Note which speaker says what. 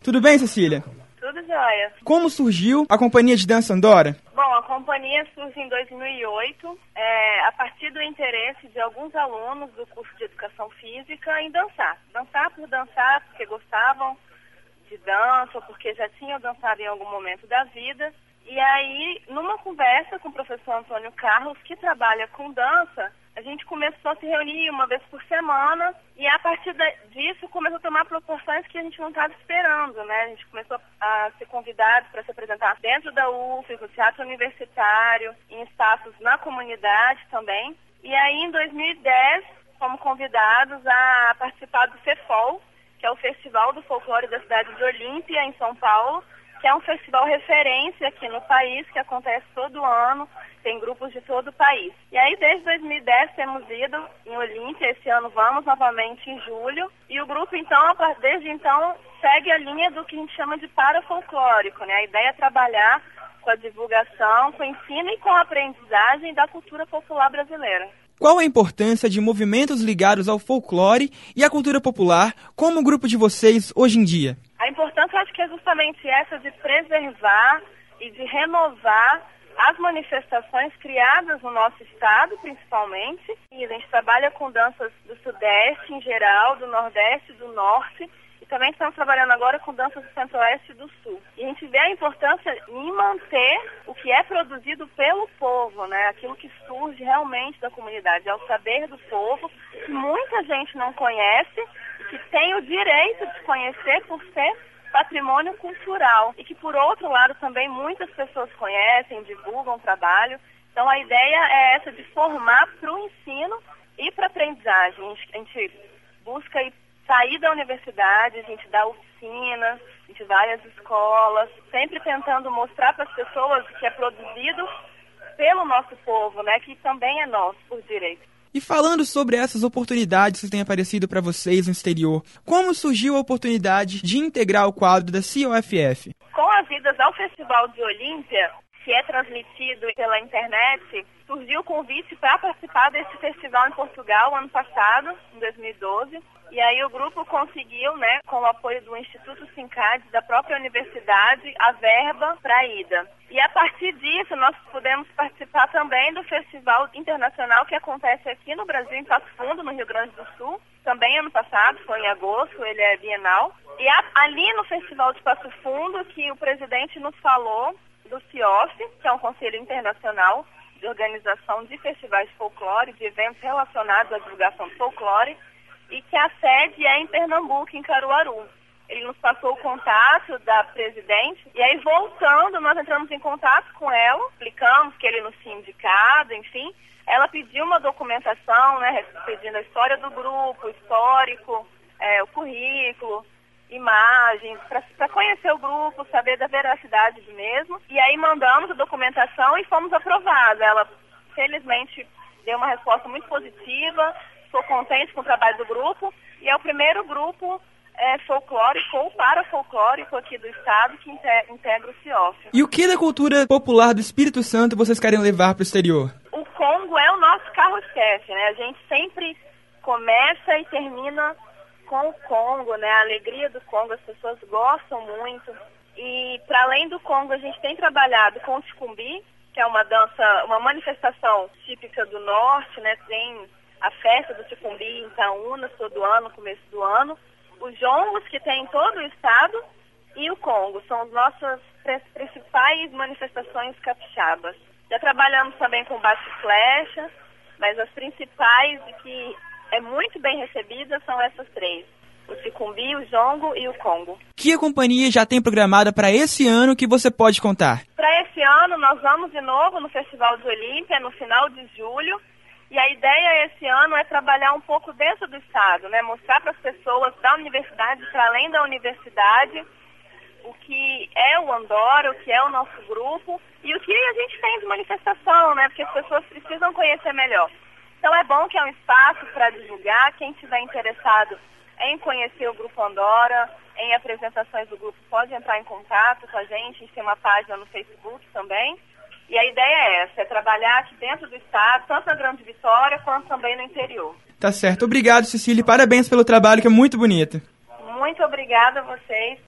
Speaker 1: Tudo bem, Cecília?
Speaker 2: Tudo jóia.
Speaker 1: Como surgiu a Companhia de Dança Andora?
Speaker 2: Bom, a companhia surge em 2008, a partir do interesse de alguns alunos do curso de Educação Física em dançar. Dançar por dançar, porque gostavam de dança, ou porque já tinham dançado em algum momento da vida. E aí, numa conversa com o professor Antônio Carlos, que trabalha com dança, a gente começou a se reunir uma vez por semana e a partir disso começou a tomar proporções que a gente não estava esperando, né? A gente começou a ser convidado para se apresentar dentro da UFES, no teatro universitário, em espaços na comunidade também. E aí, em 2010, fomos convidados a participar do FEFOL, que é o Festival do Folclore da cidade de Olímpia, em São Paulo, que é um festival referência aqui no país, que acontece todo ano, tem grupos de todo o país. E aí, desde 2010, temos ido em Olímpia, esse ano vamos novamente em julho, e o grupo, então, desde então, segue a linha do que a gente chama de parafolclórico, né? A ideia é trabalhar com a divulgação, com o ensino e com a aprendizagem da cultura popular brasileira.
Speaker 1: Qual a importância de movimentos ligados ao folclore e à cultura popular, como o grupo de vocês hoje em dia?
Speaker 2: A importância, acho que é justamente essa de preservar e de renovar as manifestações criadas no nosso estado, principalmente. E a gente trabalha com danças do Sudeste em geral, do Nordeste e do Norte. E também estamos trabalhando agora com danças do Centro-Oeste e do Sul. E a gente vê a importância em manter o que é produzido pelo povo, né? Aquilo que surge realmente da comunidade. É o saber do povo, que muita gente não conhece, que tem o direito de conhecer por ser patrimônio cultural e que, por outro lado, também muitas pessoas conhecem, divulgam o trabalho. Então, a ideia é essa de formar para o ensino e para a aprendizagem. A gente busca sair da universidade, a gente dá oficinas, a gente vai às escolas, sempre tentando mostrar para as pessoas que é produzido pelo nosso povo, né, que também é nosso por direito.
Speaker 1: E falando sobre essas oportunidades que têm aparecido para vocês no exterior, como surgiu a oportunidade de integrar o quadro da COFF?
Speaker 2: Com as idas ao Festival de Olímpia, que é transmitido pela internet, surgiu o convite para participar desse festival em Portugal ano passado, em 2012. E aí o grupo conseguiu, né, com o apoio do Instituto Sincad, da própria universidade, a verba para a ida. E a partir disso nós pudemos participar também do Festival Internacional que acontece aqui no Brasil, em Passo Fundo, no Rio Grande do Sul, também ano passado, foi em agosto, ele é bienal. E ali no Festival de Passo Fundo que o presidente nos falou do CIOF, que é um conselho internacional de organização de festivais de folclore, de eventos relacionados à divulgação do folclore, e que a sede é em Pernambuco, em Caruaru. Ele nos passou o contato da presidente, e aí voltando, nós entramos em contato com ela, explicamos que ele nos tinha indicado, enfim. Ela pediu uma documentação, né, pedindo a história do grupo, o histórico, o currículo, imagens, para conhecer o grupo, saber da veracidade do mesmo. E aí mandamos a documentação e fomos aprovados. Ela, felizmente, deu uma resposta muito positiva. Estou contente com o trabalho do grupo e é o primeiro grupo folclórico ou parafolclórico aqui do estado que integra o CIOF.
Speaker 1: E o que da cultura popular do Espírito Santo vocês querem levar para o exterior?
Speaker 2: O Congo é o nosso carro-chefe, né? A gente sempre começa e termina com o Congo, né? A alegria do Congo, as pessoas gostam muito. E para além do Congo, a gente tem trabalhado com o Ticumbi, que é uma dança, uma manifestação típica do norte, né? Tem a festa do Ticumbi em Itaúna, todo ano, começo do ano. Os jongos, que tem em todo o estado, e o Congo. São as nossas principais manifestações capixabas. Já trabalhamos também com bate-flecha, mas as principais e que é muito bem recebida são essas três. O Ticumbi, o jongo e o Congo.
Speaker 1: Que a companhia já tem programada para esse ano que você pode contar?
Speaker 2: Para esse ano, nós vamos de novo no Festival de Olímpia, no final de julho. E a ideia esse ano é trabalhar um pouco dentro do estado, né? Mostrar para as pessoas da universidade, para além da universidade, o que é o Andora, o que é o nosso grupo e o que a gente tem de manifestação, né? Porque as pessoas precisam conhecer melhor. Então é bom que é um espaço para divulgar. Quem estiver interessado em conhecer o Grupo Andora, em apresentações do grupo, pode entrar em contato com a gente tem uma página no Facebook também. E a ideia é essa, é trabalhar aqui dentro do estado, tanto na Grande Vitória quanto também no interior.
Speaker 1: Tá certo. Obrigado, Cecília. Parabéns pelo trabalho, que é muito bonito.
Speaker 2: Muito obrigada a vocês.